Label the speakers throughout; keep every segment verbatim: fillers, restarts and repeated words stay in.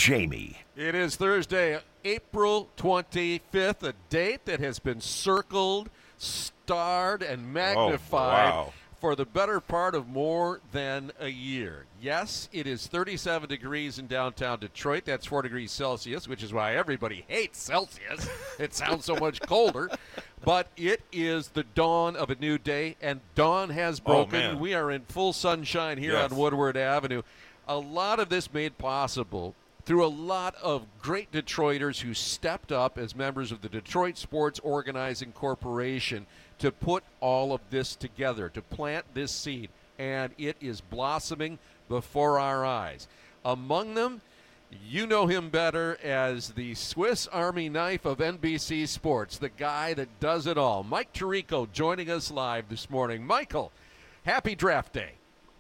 Speaker 1: Jamie.
Speaker 2: It is Thursday, April twenty-fifth, a date that has been circled, starred, and magnified
Speaker 3: oh, wow.
Speaker 2: for the better part of more than a year. Yes, it is thirty-seven degrees in downtown Detroit. That's four degrees Celsius, which is why everybody hates Celsius. It sounds so much colder. But it is the dawn of a new day, and dawn has broken.
Speaker 3: Oh,
Speaker 2: we are in full sunshine here
Speaker 3: yes.
Speaker 2: on Woodward Avenue. A lot of this made possible through a lot of great Detroiters who stepped up as members of the Detroit Sports Organizing Corporation to put all of this together, to plant this seed, and it is blossoming before our eyes. Among them, you know him better as the Swiss Army knife of N B C Sports, the guy that does it all. Mike Tirico joining us live this morning. Michael, happy draft day.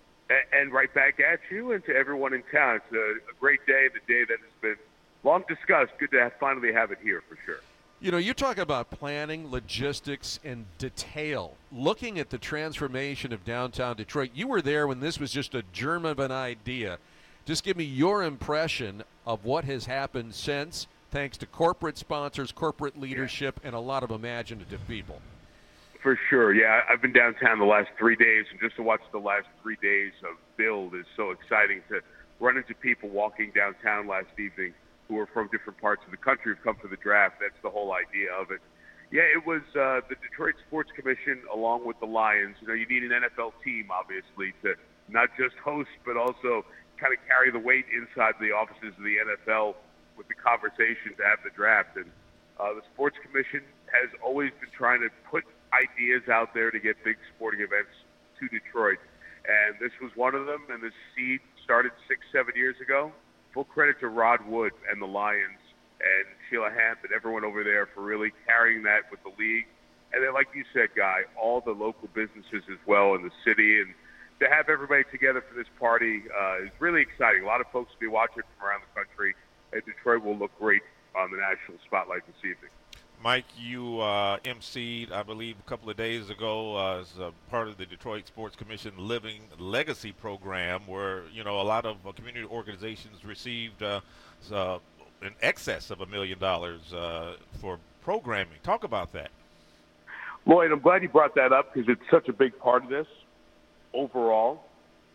Speaker 4: And right back at you and to everyone in town. It's a, a great day, the day that has been long discussed. Good to have, finally have it here for sure.
Speaker 2: You know, you talk about planning, logistics, and detail. Looking at the transformation of downtown Detroit, you were there when this was just a germ of an idea. Just give me your impression of what has happened since, thanks to corporate sponsors, corporate leadership, and a lot of imaginative people.
Speaker 4: For sure, yeah. I've been downtown the last three days, and just to watch the last three days of build is so exciting. To run into people walking downtown last evening who are from different parts of the country, who've come for the draft. That's the whole idea of it. Yeah, it was uh, the Detroit Sports Commission along with the Lions. You know, you need an N F L team, obviously, to not just host, but also kind of carry the weight inside the offices of the N F L with the conversation to have the draft. And uh, the Sports Commission has always been trying to put ideas out there to get big sporting events to Detroit. And this was one of them, and this seed started six, seven years ago. Full credit to Rod Wood and the Lions and Sheila Hamp and everyone over there for really carrying that with the league. And then, like you said, Guy, all the local businesses as well in the city. And to have everybody together for this party uh, is really exciting. A lot of folks will be watching from around the country, and Detroit will look great on the national spotlight this evening.
Speaker 3: Mike, you uh, emceed, I believe, a couple of days ago uh, as a part of the Detroit Sports Commission Living Legacy program, where you know a lot of uh, community organizations received uh, uh, in excess of a million dollars uh, for programming. Talk about that.
Speaker 4: Lloyd, I'm glad you brought that up because it's such a big part of this. Overall,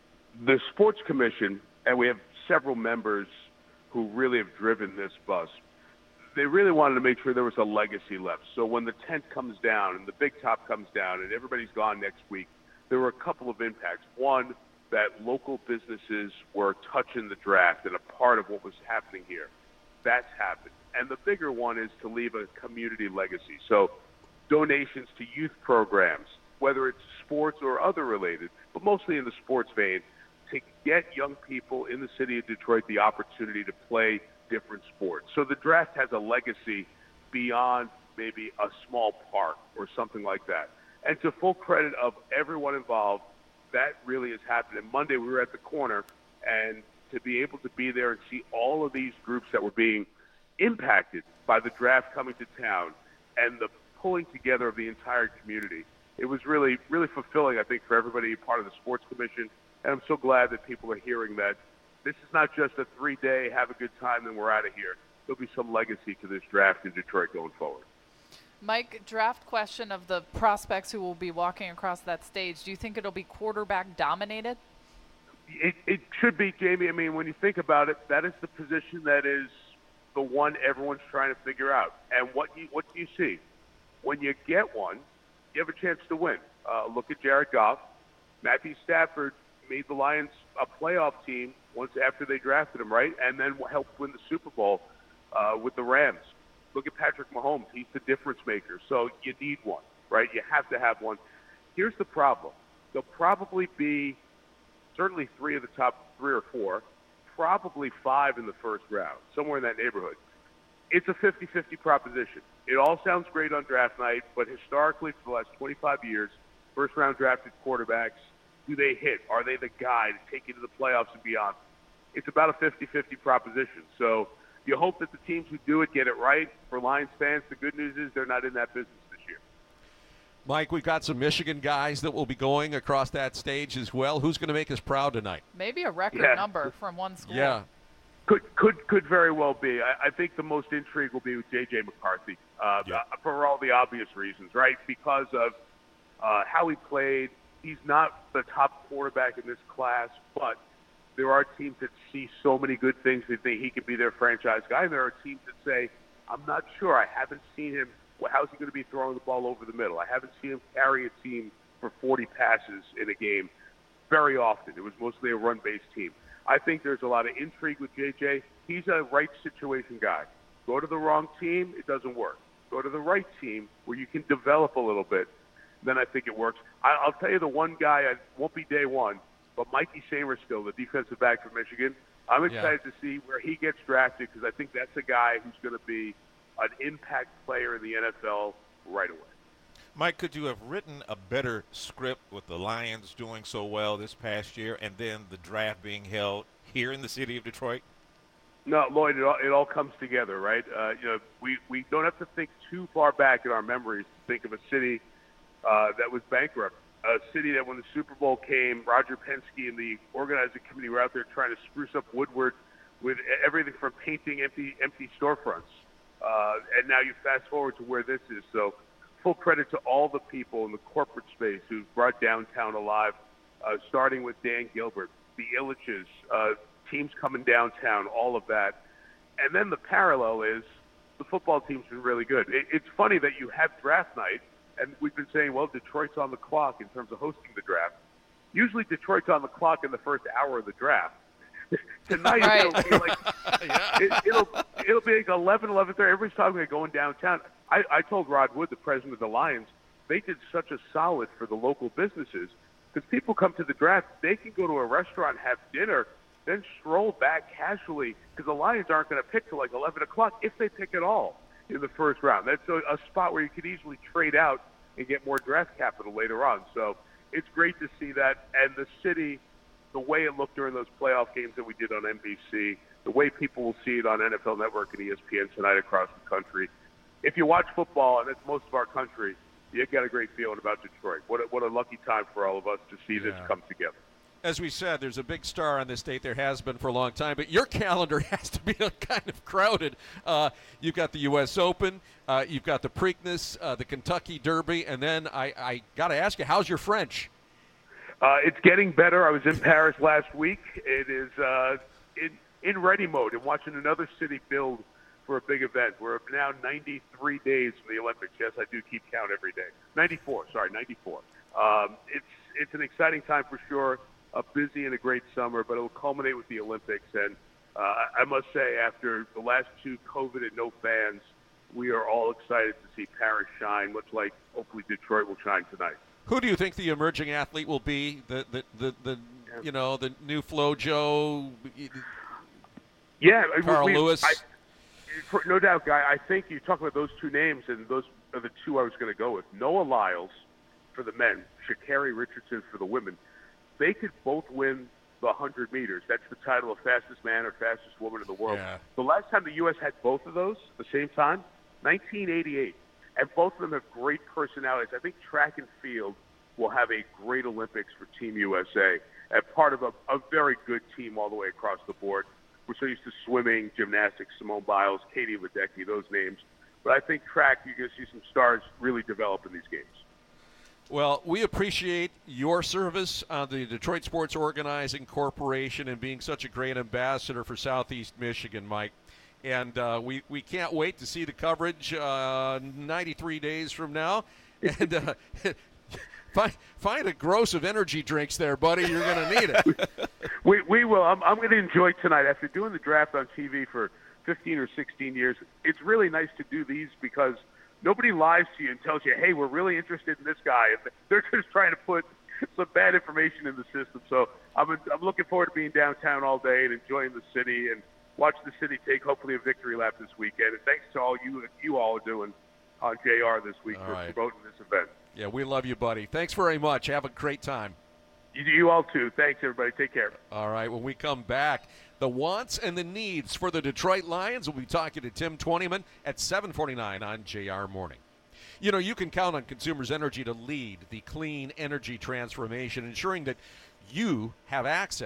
Speaker 4: the Sports Commission, and we have several members who really have driven this bus. They really wanted to make sure there was a legacy left. So when the tent comes down and the big top comes down and everybody's gone next week, there were a couple of impacts. One, that local businesses were touching the draft and a part of what was happening here. That's happened. And the bigger one is to leave a community legacy. So donations to youth programs, whether it's sports or other related, but mostly in the sports vein, to get young people in the city of Detroit the opportunity to play different sports. So the draft has a legacy beyond maybe a small park or something like that. And to full credit of everyone involved, that really has happened. And Monday we were at the corner, and to be able to be there and see all of these groups that were being impacted by the draft coming to town and the pulling together of the entire community, it was really, really fulfilling, I think, for everybody part of the Sports Commission. And I'm so glad that people are hearing that this is not just a three-day, have a good time, then we're out of here. There'll be some legacy to this draft in Detroit going forward.
Speaker 5: Mike, draft question of the prospects who will be walking across that stage. Do you think it'll be quarterback dominated?
Speaker 4: It, it should be, Jamie. I mean, when you think about it, that is the position that is the one everyone's trying to figure out. And what you, what do you see? When you get one, you have a chance to win. Uh, look at Jared Goff. Matthew Stafford made the Lions a playoff team once after they drafted him, right? And then helped win the Super Bowl uh, with the Rams. Look at Patrick Mahomes. He's the difference maker. So you need one, right? You have to have one. Here's the problem. There'll probably be certainly three of the top three or four, probably five in the first round, somewhere in that neighborhood. It's a fifty-fifty proposition. It all sounds great on draft night, but historically for the last twenty-five years, first-round drafted quarterbacks, do they hit? Are they the guy to take you to the playoffs and beyond? It's about a fifty-fifty proposition. So you hope that the teams who do it get it right. For Lions fans, the good news is they're not in that business this year.
Speaker 2: Mike, we've got some Michigan guys that will be going across that stage as well. Who's going to make us proud tonight?
Speaker 5: Maybe a record
Speaker 4: Yeah.
Speaker 5: number from one school.
Speaker 2: Yeah.
Speaker 4: Could could could very well be. I, I think the most intrigue will be with J J McCarthy uh,
Speaker 3: Yeah.
Speaker 4: uh, for all the obvious reasons, right? Because of uh, how he played. He's not the top quarterback in this class, but there are teams that see so many good things that think he could be their franchise guy, and there are teams that say, I'm not sure. I haven't seen him. Well, how's he going to be throwing the ball over the middle? I haven't seen him carry a team for forty passes in a game very often. It was mostly a run-based team. I think there's a lot of intrigue with J J. He's a right situation guy. Go to the wrong team, it doesn't work. Go to the right team where you can develop a little bit, then I think it works. I, I'll tell you the one guy, I won't be day one, but Mikey Samerskill, the defensive back from Michigan, I'm excited
Speaker 2: Yeah.
Speaker 4: to see where he gets drafted because I think that's a guy who's going to be an impact player in the N F L right away.
Speaker 3: Mike, could you have written a better script with the Lions doing so well this past year and then the draft being held here in the city of Detroit?
Speaker 4: No, Lloyd, it all, it all comes together, right? Uh, you know, we, we don't have to think too far back in our memories to think of a city uh, that was bankrupt, a city that when the Super Bowl came, Roger Penske and the organizing committee were out there trying to spruce up Woodward with everything from painting empty empty storefronts. Uh, and now you fast forward to where this is. So full credit to all the people in the corporate space who brought downtown alive, uh, starting with Dan Gilbert, the Illiches, uh, teams coming downtown, all of that. And then the parallel is the football team's been really good. It, it's funny that you have draft night, and we've been saying, well, Detroit's on the clock in terms of hosting the draft. Usually Detroit's on the clock in the first hour of the draft. Tonight
Speaker 5: Right.
Speaker 4: it'll be like it, it'll it'll be like eleven, eleven thirty. Everybody's talking about going downtown. I, I told Rod Wood, the president of the Lions, they did such a solid for the local businesses because people come to the draft, they can go to a restaurant, have dinner, then stroll back casually because the Lions aren't going to pick till like eleven o'clock if they pick at all in the first round. That's a, a spot where you could easily trade out and get more draft capital later on. So it's great to see that. And the city, the way it looked during those playoff games that we did on N B C, the way people will see it on N F L Network and E S P N tonight across the country. If you watch football, and that's most of our country, you get a great feeling about Detroit. What a, what a lucky time for all of us to see this
Speaker 2: Yeah.
Speaker 4: come together.
Speaker 2: As we said, there's a big star on this date. There has been for a long time, but your calendar has to be kind of crowded. Uh, you've got the U S Open, uh, you've got the Preakness, uh, the Kentucky Derby, and then I, I got to ask you, how's your French?
Speaker 4: Uh, it's getting better. I was in Paris last week. It is uh, in, in ready mode and watching another city build for a big event. We're now ninety-three days from the Olympics. Yes, I do keep count every day. ninety-four, sorry, ninety-four. Um, it's it's an exciting time for sure. A busy and a great summer, but it will culminate with the Olympics. And uh, I must say, after the last two COVID and no fans, we are all excited to see Paris shine, much like hopefully Detroit will shine tonight.
Speaker 2: Who do you think the emerging athlete will be? The the the, the you know the new FloJo,
Speaker 4: Yeah,
Speaker 2: Carl
Speaker 4: we,
Speaker 2: Lewis.
Speaker 4: I, for, no doubt, Guy. I think you talk about those two names, and those are the two I was going to go with. Noah Lyles for the men, Sha'Carri Richardson for the women. They could both win the one hundred meters. That's the title of fastest man or fastest woman in the world.
Speaker 2: Yeah.
Speaker 4: The last time the U S had both of those at the same time, nineteen eighty-eight. And both of them have great personalities. I think track and field will have a great Olympics for Team U S A and part of a, a very good team all the way across the board. We're so used to swimming, gymnastics, Simone Biles, Katie Ledecky, those names. But I think track, you're going to see some stars really develop in these games.
Speaker 2: Well, we appreciate your service on the Detroit Sports Organizing Corporation and being such a great ambassador for Southeast Michigan, Mike. And uh, we, we can't wait to see the coverage uh, ninety-three days from now. And uh, find, find a gross of energy drinks there, buddy. You're going to need it.
Speaker 4: We we will. I'm I'm going to enjoy tonight. After doing the draft on T V for fifteen or sixteen years, it's really nice to do these because nobody lies to you and tells you, hey, we're really interested in this guy. And they're just trying to put some bad information in the system. So I'm I'm looking forward to being downtown all day and enjoying the city and watch the city take hopefully a victory lap this weekend. And thanks to all you you all are doing on J R this week
Speaker 2: All
Speaker 4: for
Speaker 2: right.
Speaker 4: promoting this event.
Speaker 2: Yeah, we love you, buddy. Thanks very much. Have a great time.
Speaker 4: You, you all too. Thanks, everybody. Take care.
Speaker 2: All right, when we come back, the wants and the needs for the Detroit Lions. We'll be talking to Tim Twentyman at seven forty-nine on J R Morning. You know, you can count on Consumers Energy to lead the clean energy transformation, ensuring that you have access to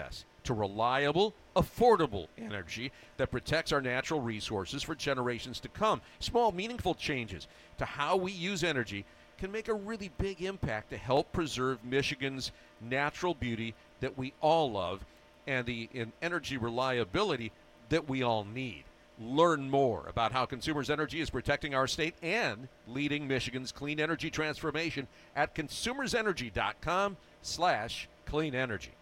Speaker 2: to reliable, affordable energy that protects our natural resources for generations to come. Small, meaningful changes to how we use energy can make a really big impact to help preserve Michigan's natural beauty that we all love and the in energy reliability that we all need. Learn more about how Consumers Energy is protecting our state and leading Michigan's clean energy transformation at consumersenergy.com slash clean energy.